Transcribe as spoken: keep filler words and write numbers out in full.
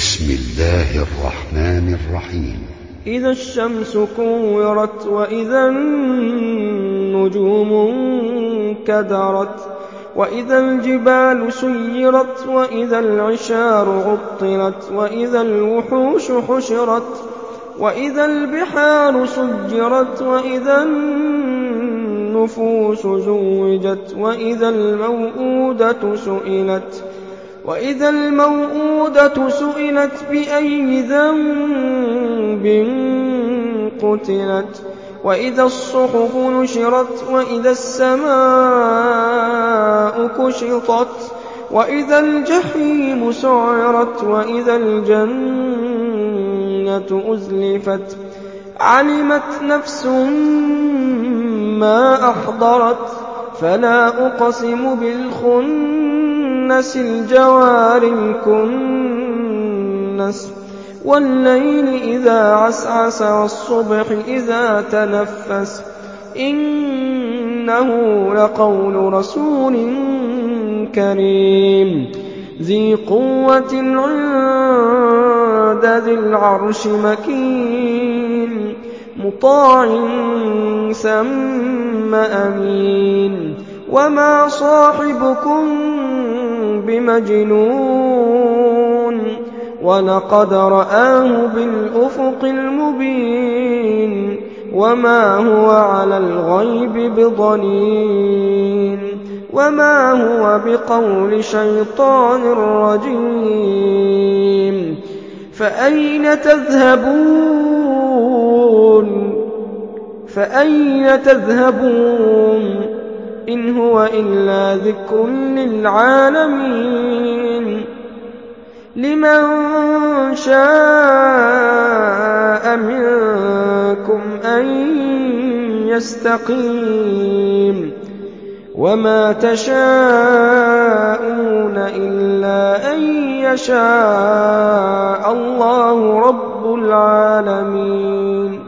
بسم الله الرحمن الرحيم. إذا الشمس كورت وإذا النجوم انكدرت وإذا الجبال سيرت وإذا العشار عطلت وإذا الوحوش حشرت وإذا البحار سجرت وإذا النفوس زوجت وإذا الموءودة سئلت وإذا الموءودة سئلت بأي ذنب قتلت وإذا الصحف نشرت وإذا السماء كشطت وإذا الجحيم سعرت وإذا الجنة أزلفت علمت نفس ما أحضرت فلا أقسم بالخنس الجوار الكنس والليل إذا عسعس والصبح إذا تنفس إنه لقول رسول كريم ذي قوة عند ذي العرش مكين مطاع ثم أمين وما صاحبكم بمجنون ولقد رآه بالأفق المبين وما هو على الغيب بضنين وما هو بقول شيطان رجيم فأين تذهبون فأين تذهبون إن هو إلا ذكر للعالمين لمن شاء منكم أن يستقيم وما تشاءون إلا أن يشاء الله رب العالمين.